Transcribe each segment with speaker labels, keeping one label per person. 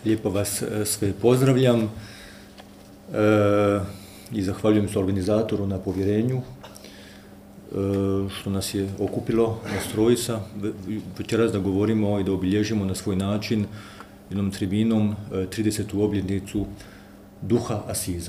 Speaker 1: lijepo vas sve pozdravljam i zahvaljujem se organizatoru na povjerenju što nas je okupilo nas trojica večeras da govorimo i da obilježimo na svoj način jednom tribinom 30. obljetnicu duha Asiza.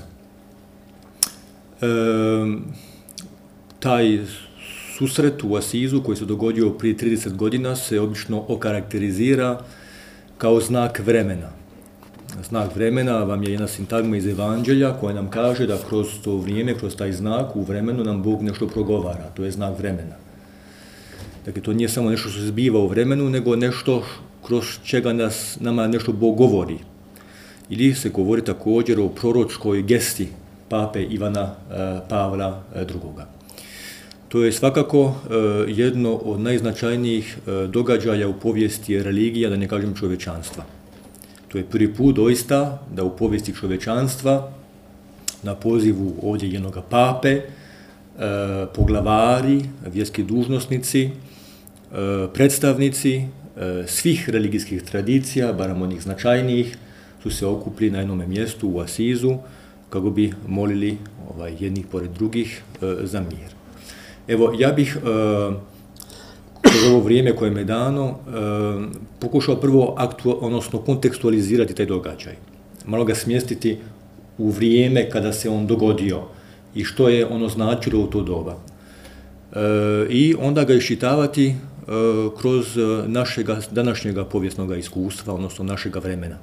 Speaker 1: Taj susret u Asizu koji se dogodio prije 30 godina se obično okarakterizira kao znak vremena. Znak vremena vam je jedna sintagma iz Evanđelja koja nam kaže da kroz to vrijeme, kroz taj znak u vremenu nam Bog nešto progovara, to je znak vremena. Dakle, to nije samo nešto što se zbiva u vremenu, nego nešto kroz čega nama nešto Bog govori. Ili se govori također o proročkoj gesti pape Ivana Pavla II. To je svakako jedno od najznačajnijih događaja u povijesti religija, da ne kažem čovječanstva. To je prvi put doista da u povijesti čovječanstva na pozivu ovdje jednoga pape, poglavari, vjerski dužnosnici, predstavnici svih religijskih tradicija, barem onih značajnijih, su se okupili na jednom mjestu u Asizu kako bi molili jednih pored drugih za mir. Evo, ja bih kroz ovo vrijeme koje mi je dano pokušao prvo kontekstualizirati taj događaj. Malo ga smjestiti u vrijeme kada se on dogodio i što je ono značilo u to doba. I onda ga iščitavati kroz našega današnjega povijesnog iskustva, odnosno našega vremena.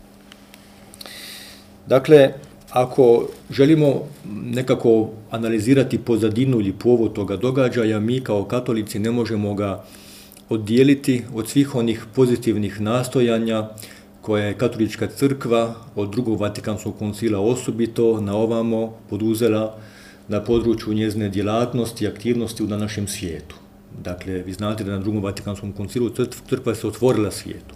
Speaker 1: Dakle, ako želimo nekako analizirati pozadinu ili povod toga događaja, mi kao katolici ne možemo ga oddijeliti od svih onih pozitivnih nastojanja koje je katolička crkva od drugog Vatikanskog koncila osobito na ovamo poduzela na području njezine djelatnosti i aktivnosti u današnjem svijetu. Dakle, vi znate da na drugom Vatikanskom koncilu crkva se otvorila svijetu.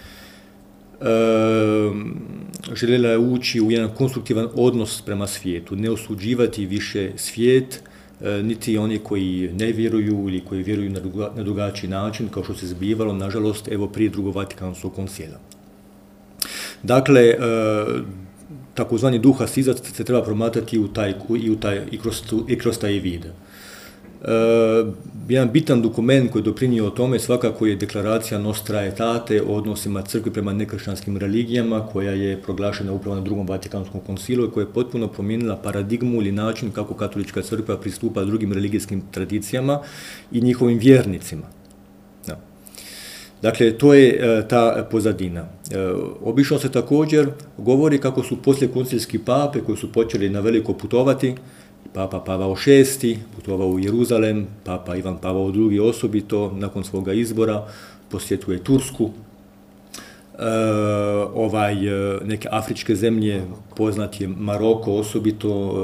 Speaker 1: Željela je ući u jedan konstruktivan odnos prema svijetu, ne osuđivati više svijet, niti oni koji ne vjeruju ili koji vjeruju na drugačiji način, kao što se zbivalo, nažalost, evo prije drugog Vatikanskog koncila. Dakle, takozvani duh Asiza se treba promatrati i kroz taj vid. Jedan bitan dokument koji je doprinio o tome svakako je deklaracija Nostra Aetate o odnosima crkve prema nekršćanskim religijama koja je proglašena upravo na drugom Vatikanskom koncilu i koja je potpuno promijenila paradigmu ili način kako katolička crkva pristupa drugim religijskim tradicijama i njihovim vjernicima. Da. Dakle, to je ta pozadina. Obično se također govori kako su poslije koncilski pape koji su počeli na veliko putovati, Papa Pavao VI putovao u Jeruzalem, Papa Ivan Pavao II osobito nakon svoga izbora posjetuje Tursku, neke afričke zemlje, poznat je Maroko osobito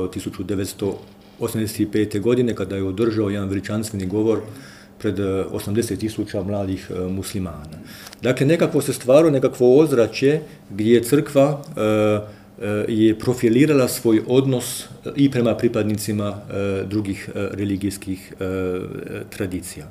Speaker 1: 1985. godine kada je održao jedan veličanstveni govor pred 80.000 mladih muslimana. Dakle, nekako se stvarilo nekakvo ozračje gdje je crkva je profilirala svoj odnos i prema pripadnicima drugih religijskih tradicija.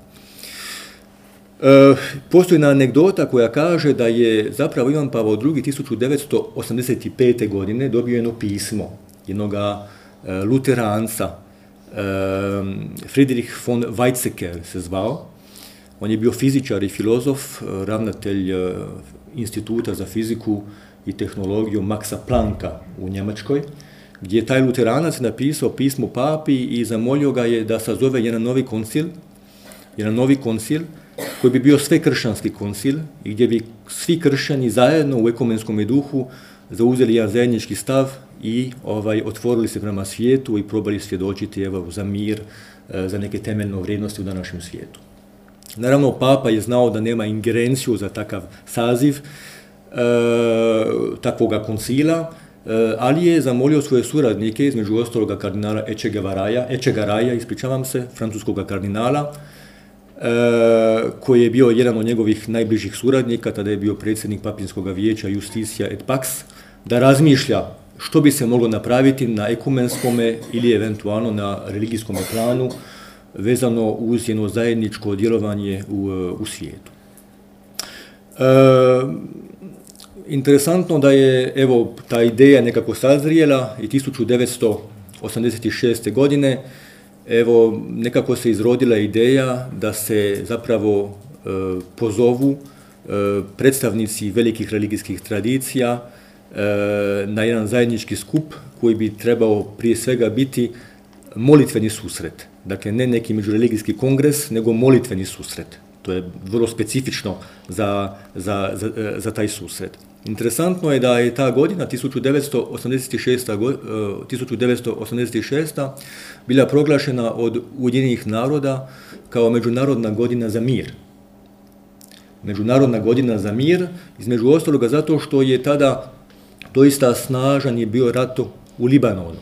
Speaker 1: Postoji jedna anegdota koja kaže da je zapravo Ivan Pavao II 1985. godine dobio jedno pismo jednoga luteranca, Friedrich von Weizsäcker se zvao. On je bio fizičar i filozof, ravnatelj Instituta za fiziku i tehnologiju Maxa Plancka u Njemačkoj, gdje je taj luteranac napisao pismo papi i zamolio ga je da sazove jedan novi koncil koji bi bio svekršćanski koncil i gdje bi svi kršćani zajedno u ekumenskom duhu zauzeli jedan zajednički stav i otvorili se prema svijetu i probali svjedočiti za mir, za neke temeljne vrijednosti u današnjem svijetu. Naravno, papa je znao da nema ingerenciju za takav saziv takvoga koncila, ali je zamolio svoje suradnike, između ostaloga kardinala Echegaraja, francuskoga kardinala, koji je bio jedan od njegovih najbližih suradnika, tada je bio predsjednik Papinskog vijeća Justitia et Pax, da razmišlja što bi se moglo napraviti na ekumenskome ili eventualno na religijskom planu vezano uz jedno zajedničko djelovanje u svijetu. Interesantno da je, evo, ta ideja nekako sazrijela i 1986. godine, evo, nekako se izrodila ideja da se zapravo pozovu predstavnici velikih religijskih tradicija na jedan zajednički skup koji bi trebao prije svega biti molitveni susret. Dakle, ne neki međureligijski kongres, nego molitveni susret. To je vrlo specifično za taj susret. Interesantno je da je ta godina, 1986. bila proglašena od Ujedinjenih naroda kao Međunarodna godina za mir. Međunarodna godina za mir, između ostaloga zato što je tada doista snažan je bio rat u Libanonu.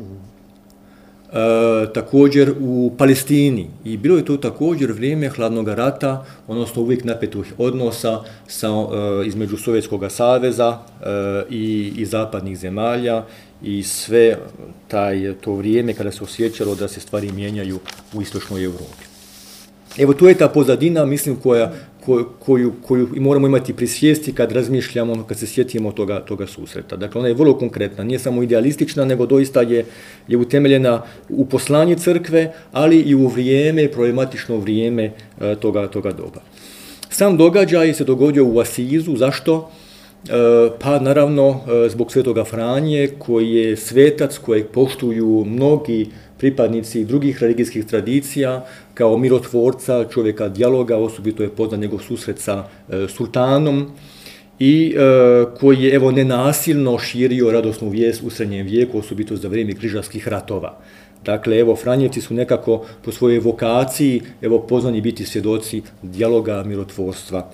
Speaker 1: Također u Palestini i bilo je to također vrijeme hladnog rata, odnosno uvijek napetih odnosa između Sovjetskog saveza i zapadnih zemalja i sve to vrijeme kada se osjećalo da se stvari mijenjaju u istočnoj Europi. Evo, tu je ta pozadina, mislim, koju moramo imati pri svijesti kad razmišljamo, kad se sjetimo toga susreta. Dakle, ona je vrlo konkretna, nije samo idealistična, nego doista je utemeljena u poslanje crkve, ali i u vrijeme, problematično vrijeme toga doba. Sam događaj se dogodio u Asizu, zašto? Pa naravno zbog Svetoga Franje, koji je svetac kojeg poštuju mnogi pripadnici drugih religijskih tradicija, kao mirotvorca, čovjeka dijaloga, osobito je poznat njegov susret sa sultanom, i koji je, evo, nenasilno širio radosnu vijest u srednjem vijeku, osobito za vrijeme križarskih ratova. Dakle, evo, Franjevci su nekako po svojoj vokaciji, evo, pozvani biti svjedoci dijaloga, mirotvorstva.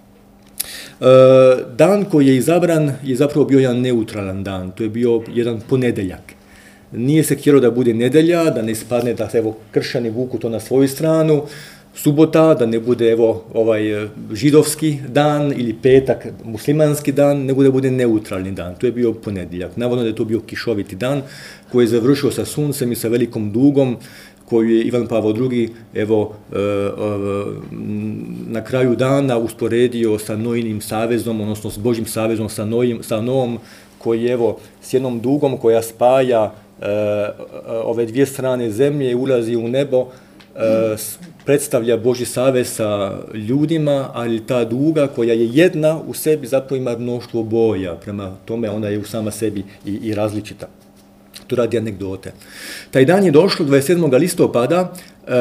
Speaker 1: Dan koji je izabran je zapravo bio jedan neutralan dan, to je bio jedan ponedjeljak. Nije se htjelo da bude nedjelja, da ne ispadne da se, evo, kršćani vuku to na svoju stranu, subota, da ne bude, evo, židovski dan ili petak, muslimanski dan, nego da bude neutralni dan. To je bio ponedjeljak. Navodno da je to bio kišoviti dan koji je završio sa suncem i sa velikom dugom koju je Ivan Pavao II, evo, na kraju dana usporedio sa Noinim savezom, odnosno s Božjim savezom sa Noom, koji, evo, s jednom dugom koja spaja ove dvije strane zemlje i ulazi u nebo, predstavlja Božji savez sa ljudima, ali ta duga koja je jedna u sebi zapravo ima mnoštvo boja, prema tome ona je u sama sebi i različita. To radi anegdote. Taj dan je došlo 27. listopada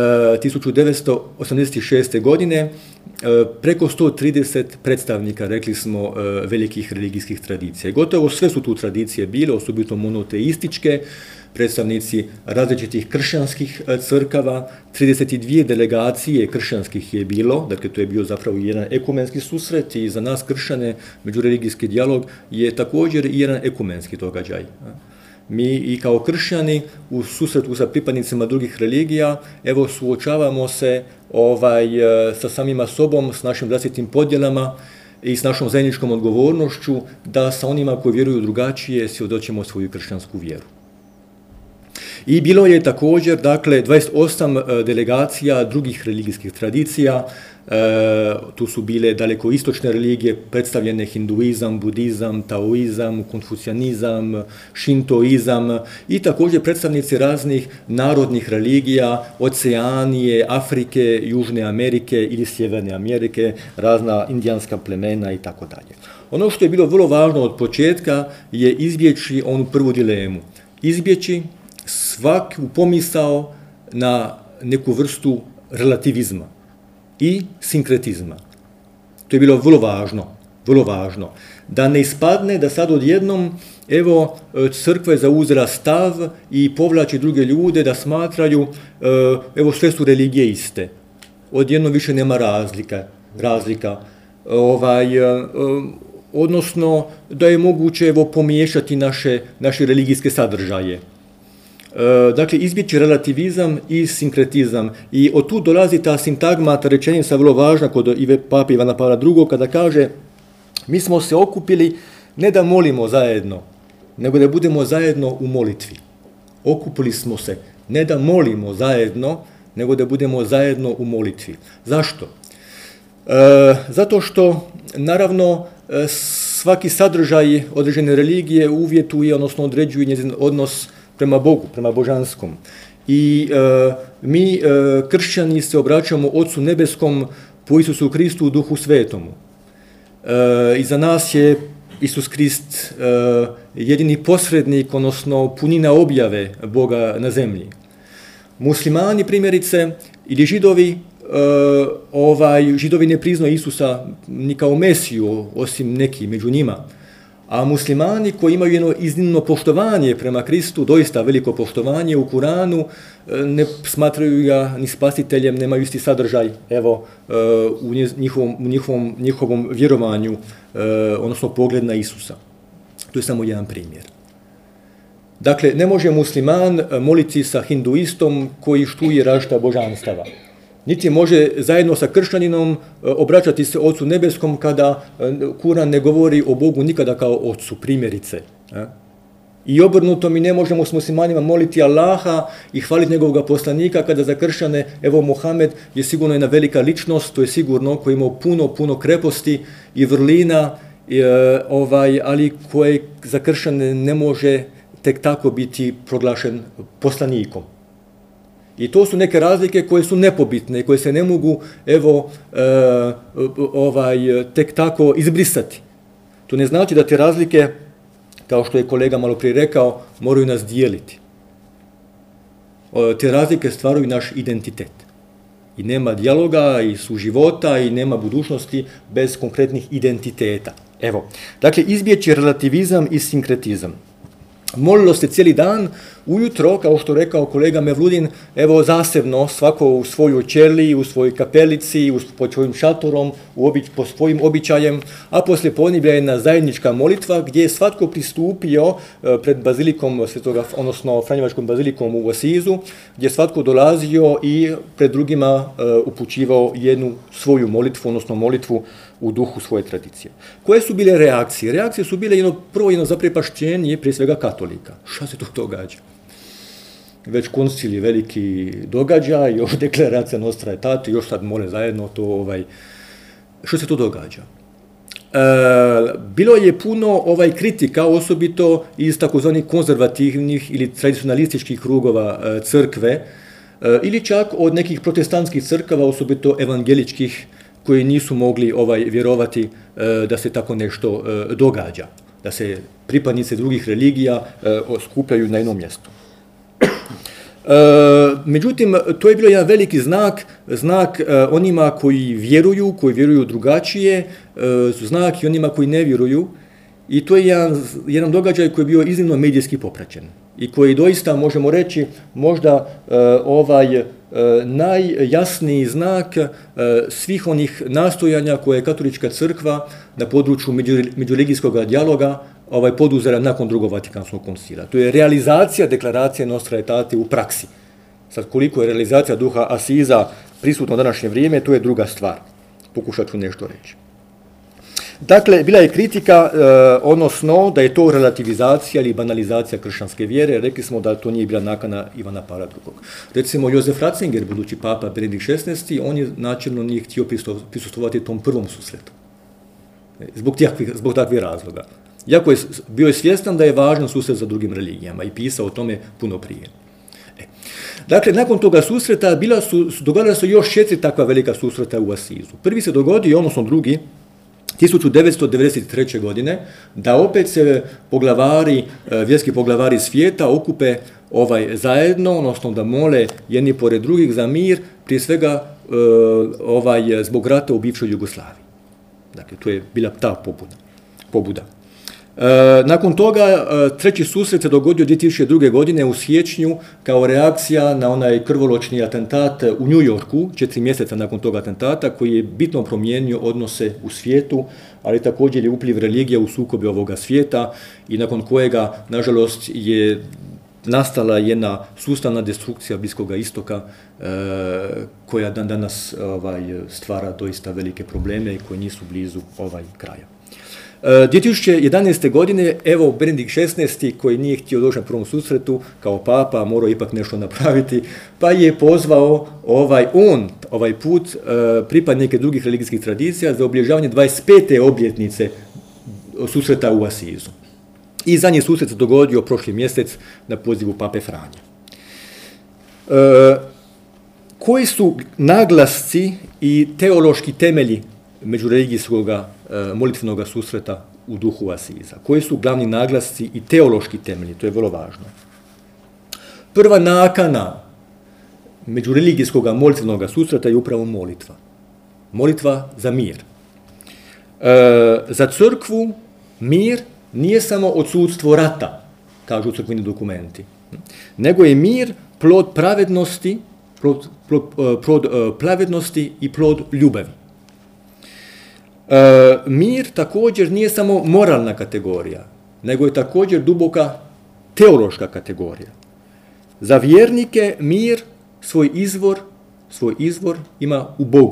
Speaker 1: 1986. godine, preko 130 predstavnika, rekli smo, velikih religijskih tradicija. Gotovo sve su tu tradicije bile, osobito monoteističke, predstavnici različitih kršćanskih crkava, 32 delegacije kršćanskih je bilo, dakle to je bio zapravo jedan ekumenski susret i za nas kršćane međureligijski dijalog je također i jedan ekumenski događaj. Mi i kao kršćani u susretu sa pripadnicima drugih religija, evo, suočavamo se sa samima sobom, s našim vlastitim podjelama i s našom zajedničkom odgovornošću da sa onima koji vjeruju drugačije svjedočimo svoju kršćansku vjeru. I bilo je također, dakle, 28 delegacija drugih religijskih tradicija, tu su bile daleko istočne religije, predstavljene hinduizam, budizam, taoizam, konfucijanizam, šintoizam i također predstavnici raznih narodnih religija, Oceanije, Afrike, Južne Amerike ili Sjeverne Amerike, razna indijanska plemena i tako dalje. Ono što je bilo vrlo važno od početka je izbjeći onu prvu dilemu. Izbjeći svaku pomisao na neku vrstu relativizma i sinkretizma. To je bilo vrlo važno. Da ne ispadne da sad odjednom, evo, crkva je zauzela stav i povlači druge ljude da smatraju, evo, sve su religije iste. Odjednom više nema razlika. Odnosno, da je moguće, evo, pomiješati naše religijske sadržaje. Dakle, izbjeći relativizam i sinkretizam. I od tu dolazi ta sintagma, ta rečenica vrlo važna kod pape Ivana Pavla II. Kada kaže: mi smo se okupili ne da molimo zajedno, nego da budemo zajedno u molitvi. Okupili smo se ne da molimo zajedno, nego da budemo zajedno u molitvi. Zašto? Zato što, naravno, svaki sadržaj određene religije uvjetuje, odnosno određuje njezin odnos prema Bogu, prema božanskom. I mi, kršćani, se obraćamo Ocu nebeskom po Isusu Kristu u Duhu Svetomu. I za nas je Isus Krist jedini posrednik, odnosno punina objave Boga na zemlji. Muslimani, primjerice, ili Židovi, Židovi ne priznaju Isusa ni kao Mesiju, osim neki među njima. A muslimani koji imaju jedno iznimno poštovanje prema Kristu, doista veliko poštovanje u Kuranu, ne smatraju ga ni spasiteljem, nemaju isti sadržaj, evo, u njihovom vjerovanju, odnosno pogled na Isusa. To je samo jedan primjer. Dakle, ne može musliman moliti sa hinduistom koji štuje različita božanstava. Niti može zajedno sa kršćaninom obraćati se Ocu nebeskom kada Kuran ne govori o Bogu nikada kao Ocu, primjerice. I obrnuto, mi ne možemo s muslimanima moliti Allaha i hvaliti njegovog poslanika kada za kršćane, evo, Mohamed je sigurno jedna velika ličnost, to je sigurno, koji ima puno kreposti i vrlina, ali koje za kršćane ne može tek tako biti proglašen poslanikom. I to su neke razlike koje su nepobitne, koje se ne mogu, evo, tek tako izbrisati. To ne znači da te razlike, kao što je kolega malo prije rekao, moraju nas dijeliti. Te razlike stvaraju naš identitet. I nema dijaloga, i suživota, i nema budućnosti bez konkretnih identiteta. Evo, dakle, izbjeći relativizam i sinkretizam. Molilo se cijeli dan, ujutro, kao što rekao kolega Mevludin, evo, zasebno, svako u svojoj ćeliji, u svojoj kapelici, pod svojim šatorom, po svojim običajem, a poslije podneblja je jedna zajednička molitva gdje je svatko pristupio pred bazilikom Svetoga, odnosno Franjevačkom bazilikom u Asizu, gdje je svatko dolazio i pred drugima upućivao jednu svoju molitvu, odnosno molitvu u duhu svoje tradicije. Koje su bile reakcije? Reakcije su bile prvo jedno zaprepašćenje, prije svega katolika. Šta se tu događa? Već koncili veliki događaj, još deklaracija Nostra Aetate, još sad mole zajedno to, što se tu događa? Bilo je puno kritika, osobito iz takozvanih konzervativnih ili tradicionalističkih krugova crkve, ili čak od nekih protestantskih crkava, osobito evangeličkih, koji nisu mogli vjerovati da se tako nešto događa, da se pripadnici drugih religija skupljaju na jednom mjestu. Međutim, to je bilo jedan veliki znak onima koji vjeruju drugačije, znak i onima koji ne vjeruju, i to je jedan događaj koji je bio iznimno medijski popraćen i koji doista, možemo reći, možda najjasniji znak svih onih nastojanja koje je katolička crkva na području međureligijskog dijaloga poduzela nakon Drugog Vatikanskog koncila. To je realizacija deklaracije Nostra Aetate u praksi. Sad, koliko je realizacija duha Asiza prisutno u današnje vrijeme, to je druga stvar. Pokušat ću nešto reći. Dakle, bila je kritika, odnosno da je to relativizacija ili banalizacija kršćanske vjere. Rekli smo da to nije bila nakana Ivana Pavla II. Recimo, Josef Ratzinger, budući papa Benedikt XVI, on je načelno nije htio prisustvovati tom prvom susretu. Zbog takvih razloga. Iako je bio svjestan da je važan susret za drugim religijama i pisao o tome puno prije. Dakle, nakon toga susreta dogodila su još 4 takva velika susreta u Asizu. Prvi se dogodio, odnosno drugi, 1993. godine, da opet se vjerski poglavari svijeta okupe zajedno, odnosno da mole jedni pored drugih za mir, prije svega zbog rata u bivšoj Jugoslaviji. Dakle, to je bila ta pobuda. Nakon toga, treći susret se dogodio 2002. godine u siječnju kao reakcija na onaj krvoločni atentat u New Yorku, 4 mjeseca nakon toga atentata, koji je bitno promijenio odnose u svijetu, ali također je upliv religija u sukobe ovoga svijeta i nakon kojega, nažalost, je nastala jedna sustavna destrukcija Bliskoga istoka koja dan danas stvara doista velike probleme i koji nisu blizu kraja. 2011. godine, evo, Benedikt XVI, koji nije htio doći na prvom susretu, kao papa, morao ipak nešto napraviti, pa je pozvao ovaj put pripadnike drugih religijskih tradicija za obilježavanje 25. obljetnice susreta u Asizu. I zadnji susret se dogodio prošli mjesec na pozivu Pape Franje. Koji su naglasci i teološki temelji međureligijskog molitvenog susreta u duhu Asiza? Koji su glavni naglasci i teološki temelji? To je vrlo važno. Prva nakana međureligijskog molitvenog susreta je upravo molitva. Molitva za mir. Za crkvu mir nije samo odsudstvo rata, kažu crkveni dokumenti, nego je mir plod pravednosti, pravednosti i plod ljubavi. Mir također nije samo moralna kategorija, nego je također duboka teološka kategorija. Za vjernike mir svoj izvor ima u Bogu.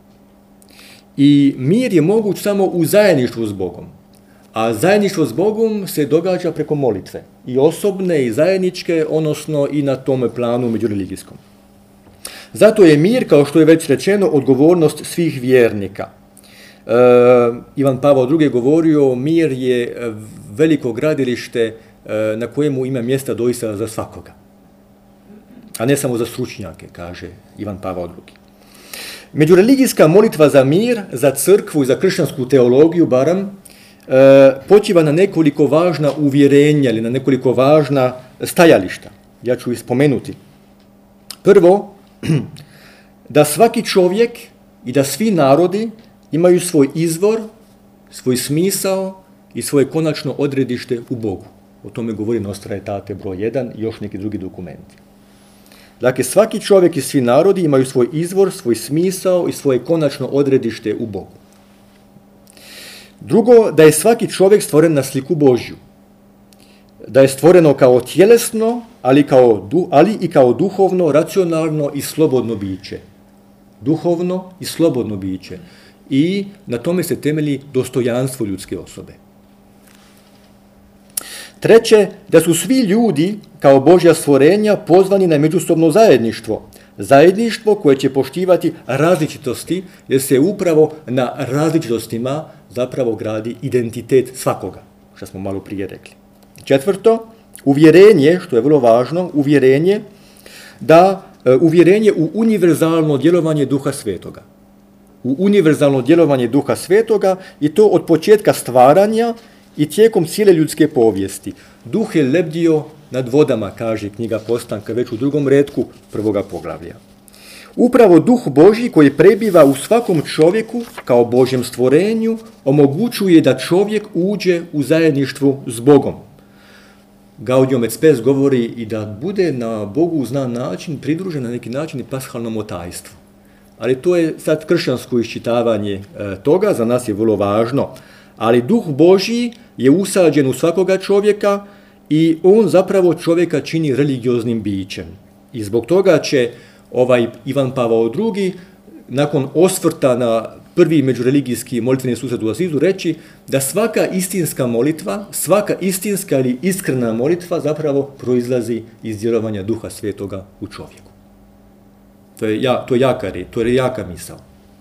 Speaker 1: I mir je moguć samo u zajedništvu s Bogom. A zajedništvo s Bogom se događa preko molitve. I osobne i zajedničke, odnosno i na tome planu međureligijskom. Zato je mir, kao što je već rečeno, odgovornost svih vjernika. Ivan Pavao II. Govorio, mir je veliko gradilište na kojemu ima mjesta doista za svakoga. A ne samo za stručnjake, kaže Ivan Pavao II. Međureligijska molitva za mir, za crkvu i za kršćansku teologiju barem, počiva na nekoliko važna uvjerenja ili na nekoliko važna stajališta. Ja ću ih spomenuti. Prvo, da svaki čovjek i da svi narodi imaju svoj izvor, svoj smisao i svoje konačno odredište u Bogu. O tome govori Nostra Aetate broj 1 i još neki drugi dokumenti. Dakle, svaki čovjek i svi narodi imaju svoj izvor, svoj smisao i svoje konačno odredište u Bogu. Drugo, da je svaki čovjek stvoren na sliku Božju. Da je stvoreno kao tjelesno, ali i kao duhovno, racionalno i slobodno biće. Duhovno i slobodno biće. I na tome se temelji dostojanstvo ljudske osobe. Treće, da su svi ljudi kao Božja stvorenja pozvani na međusobno zajedništvo. Zajedništvo koje će poštivati različitosti, jer se upravo na različitostima zapravo gradi identitet svakoga, što smo malo prije rekli. Četvrto, uvjerenje, što je vrlo važno, uvjerenje u univerzalno djelovanje Duha Svetoga. U univerzalno djelovanje Duha Svetoga i to od početka stvaranja i tijekom cijele ljudske povijesti. Duh je lebdio nad vodama, kaže knjiga Postanka, već u 2. retku 1. poglavlja. Upravo Duh Božji koji prebiva u svakom čovjeku kao Božjem stvorenju omogućuje da čovjek uđe u zajedništvu s Bogom. Gaudium et Spes govori i da bude na Bogu znan način pridružen na neki način i pashalnom otajstvu. Ali to je sad kršćansko iščitavanje toga, za nas je vrlo važno. Ali Duh Božji je usađen u svakoga čovjeka i on zapravo čovjeka čini religioznim bićem. I zbog toga će Ivan Pavao II. Nakon osvrta na prvi međureligijski molitveni susret u Asizu reći da svaka istinska molitva, svaka istinska ili iskrena molitva zapravo proizlazi iz djelovanja Duha Svetoga u čovjeku. To je jaka misao.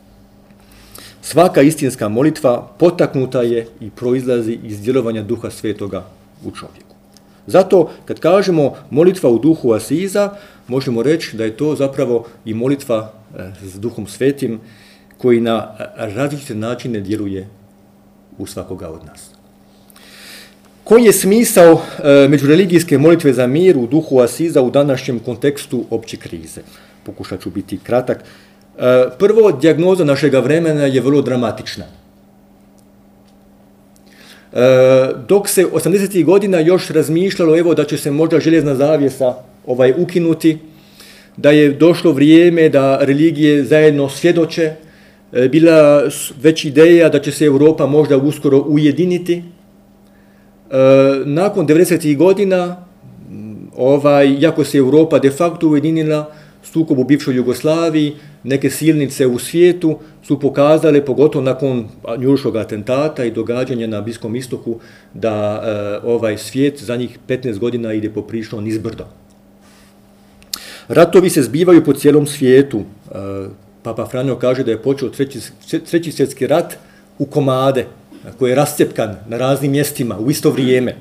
Speaker 1: Svaka istinska molitva potaknuta je i proizlazi iz djelovanja Duha Svetoga u čovjeku. Zato, kad kažemo molitva u duhu Asiza, možemo reći da je to zapravo i molitva s Duhom Svetim koji na različite načine djeluje u svakoga od nas. Koji je smisao međureligijske molitve za mir u duhu Asiza u današnjem kontekstu opće krize? Pokušat ću biti kratak. Prvo, dijagnoza našega vremena je vrlo dramatična. Dok se 80. godina još razmišljalo da će se možda željezna zavjesa ukinuti, da je došlo vrijeme da religije zajedno svjedoče, bila već ideja da će se Europa možda uskoro ujediniti. Nakon 90. godina, iako se Europa de facto ujedinila, sukob u bivšoj Jugoslaviji, neke silnice u svijetu su pokazale, pogotovo nakon njujorškog atentata i događanja na Bliskom istoku, da ovaj svijet za njih 15 godina ide poprilično nizbrdo. Ratovi se zbivaju po cijelom svijetu. Papa Franjo kaže da je počeo treći svjetski rat u komade. koji je rascjepkan na raznim mjestima u isto vrijeme.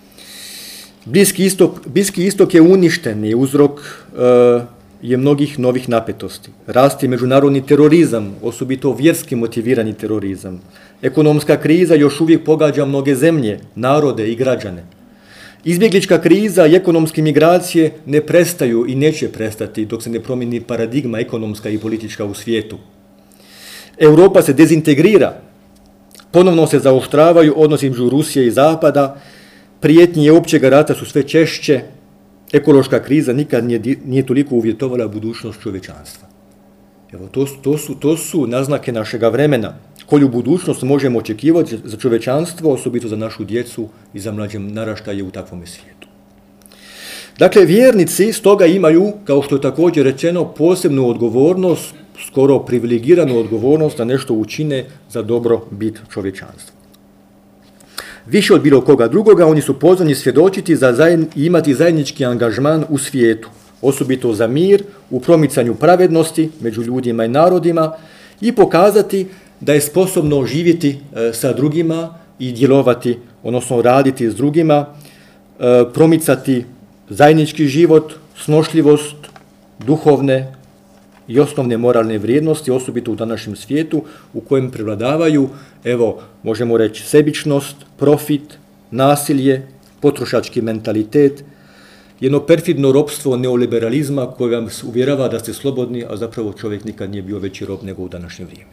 Speaker 1: Bliski istok je uništen i uzrok je mnogih novih napetosti. Rasti međunarodni terorizam, osobito vjerski motivirani terorizam. Ekonomska kriza još uvijek pogađa mnoge zemlje, narode i građane. Izbjeglička kriza i ekonomske migracije ne prestaju i neće prestati dok se ne promijeni paradigma ekonomska i politička u svijetu. Europa se dezintegrira, ponovno se zaoštravaju odnosi između Rusije i Zapada, prijetnje općega rata su sve češće, ekološka kriza nikad nije toliko uvjetovala budućnost čovječanstva. Evo, to su naznake našega vremena. Koju budućnost možemo očekivati za čovječanstvo, osobito za našu djecu i za mlađe naraštaje u takvom svijetu. Dakle, vjernici stoga imaju, kao što je također rečeno, posebnu odgovornost, skoro privilegiranu odgovornost da nešto učine za dobrobit čovječanstva. Više od bilo koga drugoga, oni su pozvani svjedočiti i imati zajednički angažman u svijetu, osobito za mir, u promicanju pravednosti među ljudima i narodima i pokazati da je sposobno živjeti sa drugima i djelovati, odnosno raditi s drugima, promicati zajednički život, snošljivost, duhovne i osnovne moralne vrijednosti, osobito u današnjem svijetu u kojem prevladavaju, evo, možemo reći, sebičnost, profit, nasilje, potrošački mentalitet, jedno perfidno ropstvo neoliberalizma koje vam uvjerava da ste slobodni, a zapravo čovjek nikad nije bio veći rob nego u današnje vrijeme.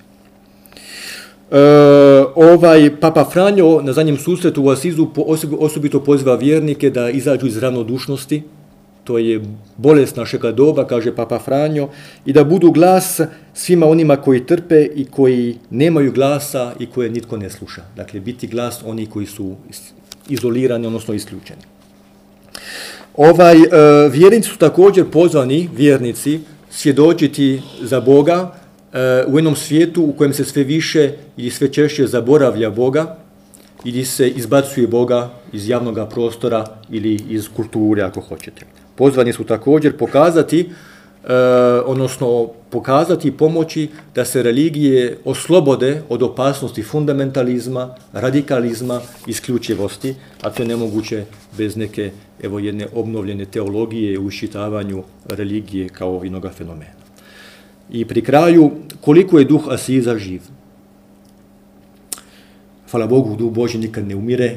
Speaker 1: Papa Franjo na zadnjem susretu u Asizu osobito poziva vjernike da izađu iz ravnodušnosti, to je bolest našega doba, kaže Papa Franjo, i da budu glas svima onima koji trpe i koji nemaju glasa i koje nitko ne sluša. Dakle, biti glas onih koji su izolirani, odnosno isključeni. Vjernici su također pozvani, vjernici, svjedočiti za Boga u jednom svijetu u kojem se sve više ili sve češće zaboravlja Boga ili se izbacuje Boga iz javnog prostora ili iz kulture, ako hoćete. Pozvani su također pokazati i pomoći da se religije oslobode od opasnosti fundamentalizma, radikalizma, isključivosti, a to je nemoguće bez neke, evo, jedne obnovljene teologije u iščitavanju religije kao jednoga fenomena. I pri kraju, koliko je duh Asiza živ? Hvala Bogu, duh Božji nikad ne umire.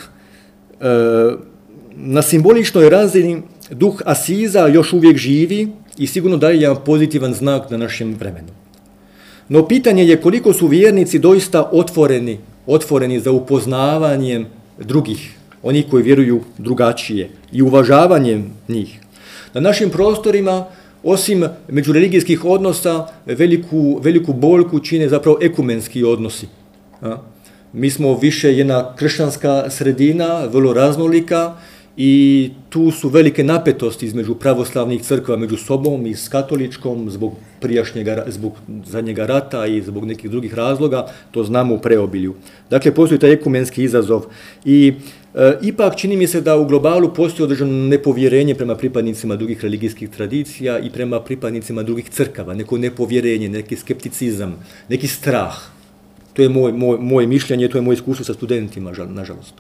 Speaker 1: Na simboličnoj razini duh Asiza još uvijek živi i sigurno daje jedan pozitivan znak na našem vremenu. No pitanje je koliko su vjernici doista otvoreni za upoznavanjem drugih, onih koji vjeruju drugačije i uvažavanjem njih. Na našim prostorima, osim međureligijskih odnosa, veliku boljku čine zapravo ekumenski odnosi. Mi smo više jedna kršćanska sredina, vrlo raznolika, i tu su velike napetosti između pravoslavnih crkva među sobom i s katoličkom zbog zadnjega rata i zbog nekih drugih razloga, to znamo u preobilju. Dakle, postoji taj ekumenski izazov i ipak čini mi se da u globalu postoji određeno nepovjerenje prema pripadnicima drugih religijskih tradicija i prema pripadnicima drugih crkava, neko nepovjerenje, neki skepticizam, neki strah. To je moje mišljenje, to je moje iskustvo sa studentima, nažalost.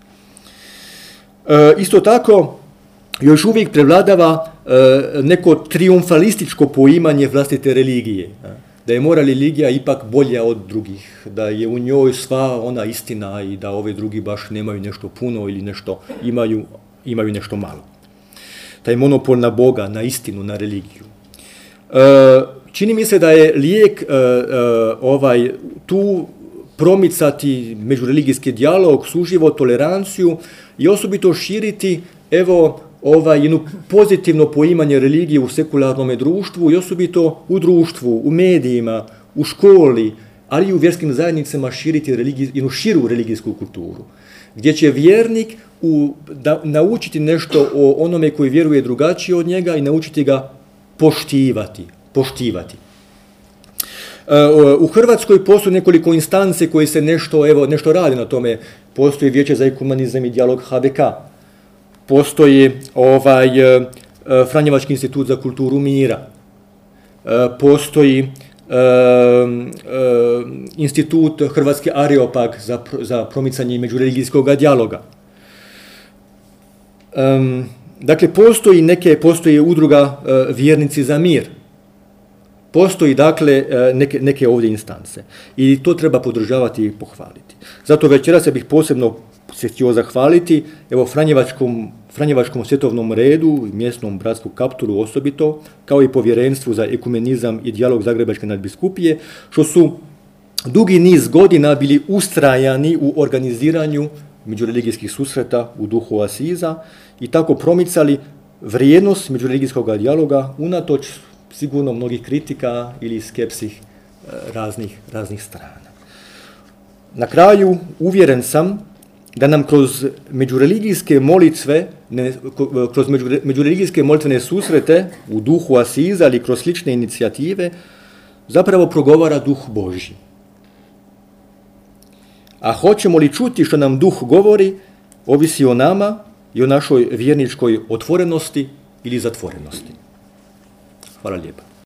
Speaker 1: Isto tako, još uvijek prevladava neko triumfalističko poimanje vlastite religije. Da je moja religija ipak bolja od drugih, da je u njoj sva ona istina i da ove drugi baš nemaju nešto puno ili nešto imaju nešto malo. Taj monopol na Boga, na istinu, na religiju. Čini mi se da je lijek tu promicati međureligijski dijalog, suživot, toleranciju i osobito širiti jedno pozitivno poimanje religije u sekularnom društvu i osobito u društvu, u medijima, u školi, ali i u vjerskim zajednicama širiti jednu širu religijsku kulturu, gdje će vjernik naučiti nešto o onome koji vjeruje drugačije od njega i naučiti ga poštivati. U Hrvatskoj postoji nekoliko instance koje se nešto radi na tome. Postoji Vijeće za ekumenizam i dijalog HBK. Postoji Franjevački institut za kulturu mira. Postoji institut Hrvatski Areopag za promicanje međureligijskog dijaloga. Dakle, postoji udruga Vjernici za mir. Postoji, dakle, neke ovdje instance. I to treba podržavati i pohvaliti. Zato večeras ja bih posebno se htio zahvaliti Franjevačkom svjetovnom redu, mjesnom bratsku Kaptolu osobito, kao i Povjerenstvu za ekumenizam i dijalog Zagrebačke nadbiskupije, što su dugi niz godina bili ustrajani u organiziranju međureligijskih susreta u duhu Asiza i tako promicali vrijednost međureligijskog dijaloga unatoč sigurno mnogih kritika ili skepsih raznih strana. Na kraju uvjeren sam da nam kroz međureligijske molitvene susrete u duhu Asiza ili kroz slične inicijative zapravo progovara duh Božji. A hoćemo li čuti što nam duh govori, ovisi o nama i o našoj vjerničkoj otvorenosti ili zatvorenosti. Hvala lijepa.